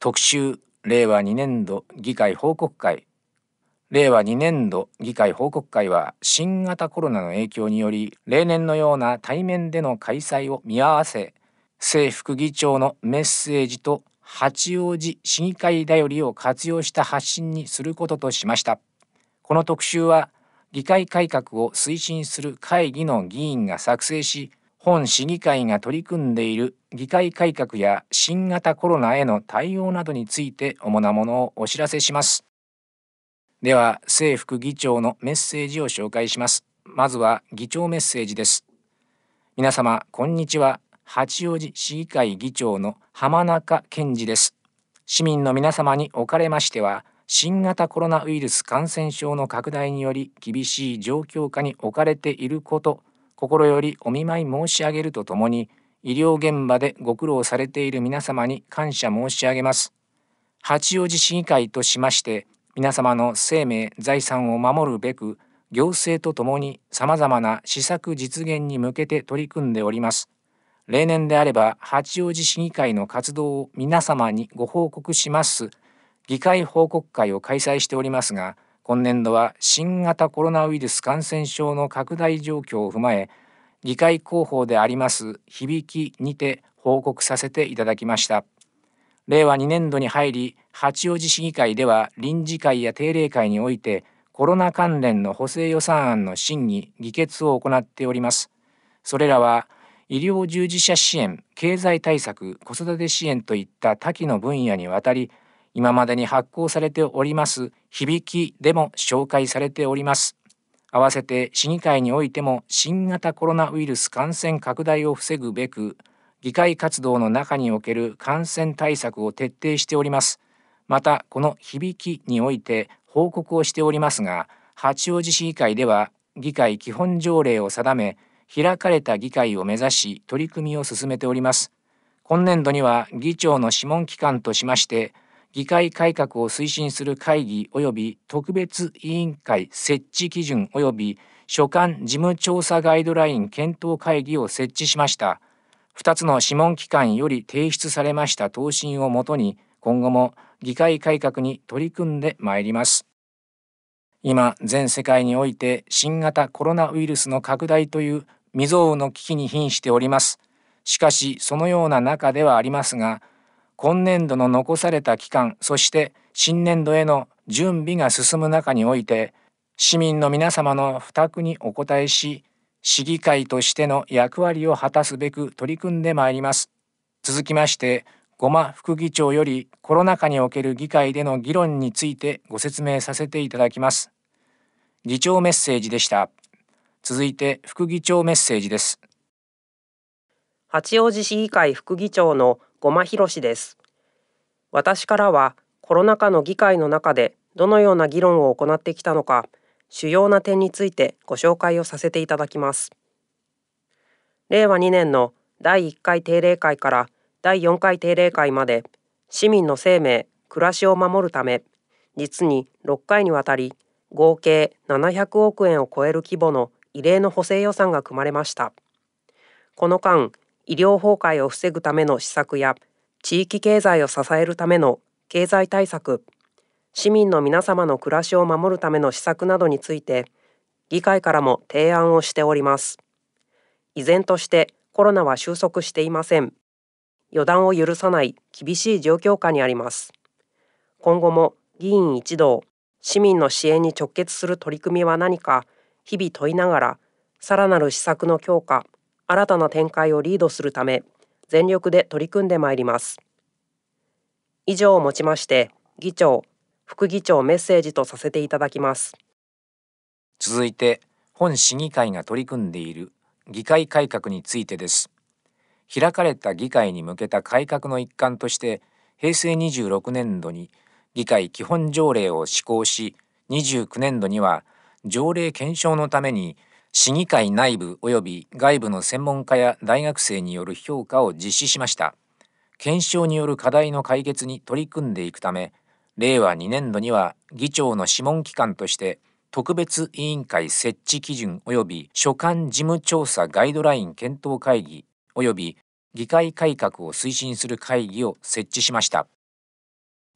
特集令和2年度議会報告会。令和2年度議会報告会は新型コロナの影響により例年のような対面での開催を見合わせ、政副議長のメッセージと八王子市議会だよりを活用した発信にすることとしました。この特集は議会改革を推進する会議の議員が作成し、本市議会が取り組んでいる議会改革や新型コロナへの対応などについて主なものをお知らせします。では、政副議長のメッセージを紹介します。まずは議長メッセージです。皆様、こんにちは。八王子市議会議長の浜中健二です。市民の皆様におかれましては、新型コロナウイルス感染症の拡大により厳しい状況下に置かれていること、心よりお見舞い申し上げるとともに、医療現場でご苦労されている皆様に感謝申し上げます。八王子市議会としまして、皆様の生命・財産を守るべく、行政とともにさまざまな施策実現に向けて取り組んでおります。例年であれば、八王子市議会の活動を皆様にご報告します議会報告会を開催しておりますが、今年度は新型コロナウイルス感染症の拡大状況を踏まえ、議会広報であります響にて報告させていただきました。令和2年度に入り、八王子市議会では臨時会や定例会においてコロナ関連の補正予算案の審議・議決を行っております。それらは医療従事者支援、経済対策、子育て支援といった多岐の分野にわたり、今までに発行されております響でも紹介されております。合わせて市議会においても新型コロナウイルス感染拡大を防ぐべく、議会活動の中における感染対策を徹底しております。また、この響において報告をしておりますが、八王子市議会では議会基本条例を定め、開かれた議会を目指し取り組みを進めております。今年度には議長の諮問機関としまして、議会改革を推進する会議及び特別委員会設置基準及び所管事務調査ガイドライン検討会議を設置しました。2つの諮問機関より提出されました答申をもとに、今後も議会改革に取り組んでまいります。今、全世界において新型コロナウイルスの拡大という未曾有の危機に瀕しております。しかし、そのような中ではありますが、今年度の残された期間、そして新年度への準備が進む中において、市民の皆様の負託にお応えし、市議会としての役割を果たすべく取り組んでまいります。続きまして、ごま副議長よりコロナ禍における議会での議論についてご説明させていただきます。議長メッセージでした。続いて副議長メッセージです。 八王子市議会副議長のごまひろしです。私からはコロナ禍の議会の中でどのような議論を行ってきたのか、主要な点についてご紹介をさせていただきます。令和2年の第1回定例会から第4回定例会まで、市民の生命・暮らしを守るため、実に6回にわたり、合計700億円を超える規模の異例の補正予算が組まれました。この間、医療崩壊を防ぐための施策や、地域経済を支えるための経済対策、市民の皆様の暮らしを守るための施策などについて、議会からも提案をしております。依然としてコロナは収束していません。予断を許さない厳しい状況下にあります。今後も議員一同、市民の支援に直結する取り組みは何か、日々問いながら、さらなる施策の強化、新たな展開をリードするため、全力で取り組んでまいります。以上をもちまして、議長、副議長メッセージとさせていただきます。 続いて、本市議会が取り組んでいる議会改革についてです。開かれた議会に向けた改革の一環として、平成26年度に議会基本条例を施行し、29年度には条例検証のために市議会内部及び外部の専門家や大学生による評価を実施しました。検証による課題の解決に取り組んでいくため、令和2年度には議長の諮問機関として特別委員会設置基準及び所管事務調査ガイドライン検討会議及び議会改革を推進する会議を設置しました。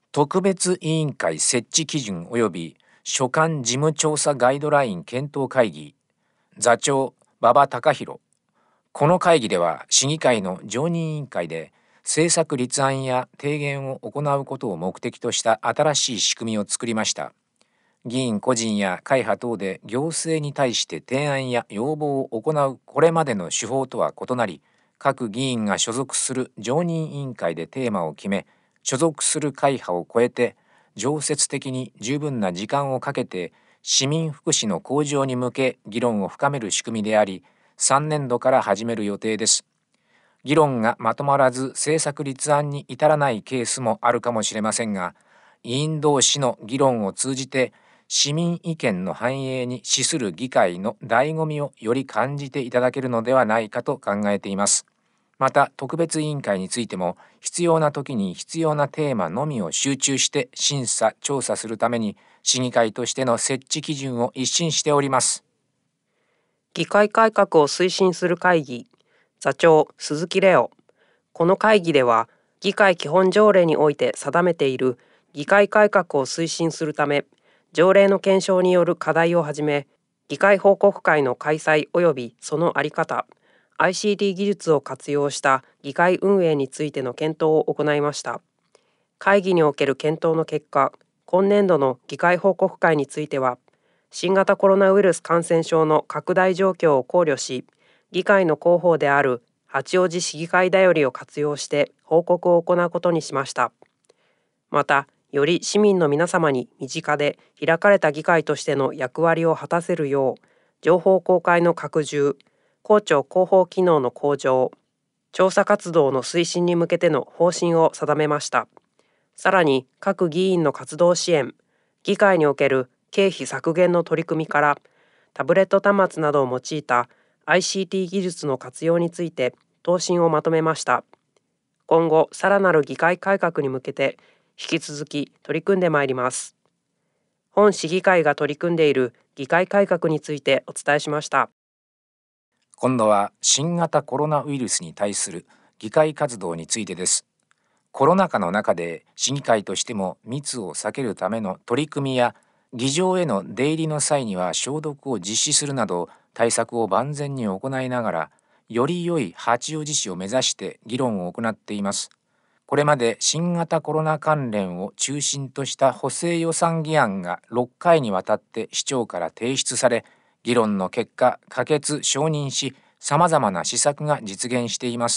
特別委員会設置基準及び所管事務調査ガイドライン検討会議座長馬場隆弘。この会議では市議会の常任委員会で政策立案や提言を行うことを目的とした新しい仕組みを作りました。議員個人や会派等で行政に対して提案や要望を行うこれまでの手法とは異なり、各議員が所属する常任委員会でテーマを決め、所属する会派を超えて常設的に十分な時間をかけて市民福祉の向上に向け議論を深める仕組みであり、3年度から始める予定です。議論がまとまらず政策立案に至らないケースもあるかもしれませんが、委員同士の議論を通じて市民意見の反映に資する議会の醍醐味をより感じていただけるのではないかと考えています。また特別委員会についても必要な時に必要なテーマのみを集中して審査・調査するために市議会としての設置基準を一新しております。 議会改革を推進する会議座長鈴木レオ。この会議では議会基本条例において定めている議会改革を推進するため条例の検証による課題をはじめ議会報告会の開催及びその在り方、ICT 技術を活用した議会運営についての検討を行いました。会議における検討の結果、今年度の議会報告会については新型コロナウイルス感染症の拡大状況を考慮し、議会の広報である八王子市議会だよりを活用して報告を行うことにしました。また、より市民の皆様に身近で開かれた議会としての役割を果たせるよう、情報公開の拡充、公聴広報機能の向上、調査活動の推進に向けての方針を定めました。さらに、各議員の活動支援、議会における経費削減の取り組みからタブレット端末などを用いた ICT 技術の活用について答申をまとめました。今後さらなる議会改革に向けて引き続き取り組んでまいります。本市議会が取り組んでいる議会改革についてお伝えしました。 今度は新型コロナウイルスに対する議会活動についてです。コロナ禍の中で市議会としても密を避けるための取り組みや議場への出入りの際には消毒を実施するなど対策を万全に行いながら、より良い八王子市を目指して議論を行っています。これまで新型コロナ関連を中心とした補正予算議案が6回にわたって市長から提出され、議論の結果、可決・承認し、様々な施策が実現しています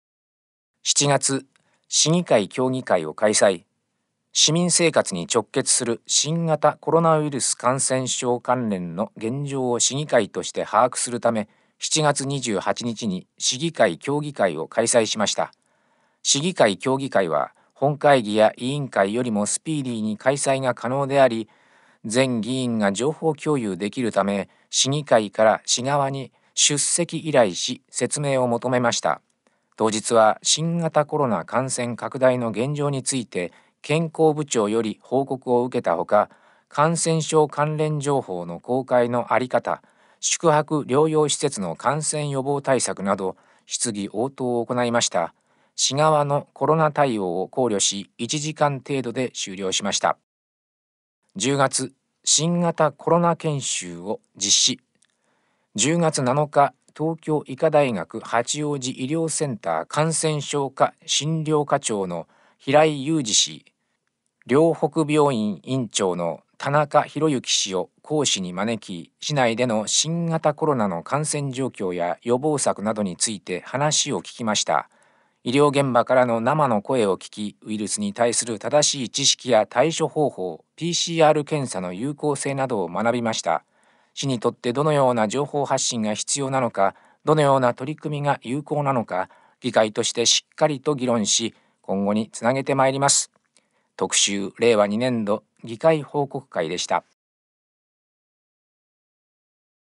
。7月、市議会協議会を開催。市民生活に直結する新型コロナウイルス感染症関連の現状を市議会として把握するため、7月28日に市議会協議会を開催しました。市議会協議会は本会議や委員会よりもスピーディーに開催が可能であり、全議員が情報共有できるため、市議会から市側に出席依頼し説明を求めました。当日は新型コロナ感染拡大の現状について健康部長より報告を受けたほか、感染症関連情報の公開の在り方、宿泊療養施設の感染予防対策など質疑応答を行いました。市側のコロナ対応を考慮し1時間程度で終了しました。10月、新型コロナ研修を実施。10月7日、東京医科大学八王子医療センター感染症科診療科長の平井裕二氏、両北病院院長の田中博之氏を講師に招き、市内での新型コロナの感染状況や予防策などについて話を聞きました。医療現場からの生の声を聞き、ウイルスに対する正しい知識や対処方法、PCR 検査の有効性などを学びました。市にとってどのような情報発信が必要なのか、どのような取り組みが有効なのか、議会としてしっかりと議論し、今後につなげてまいります。特集令和2年度議会報告会でした。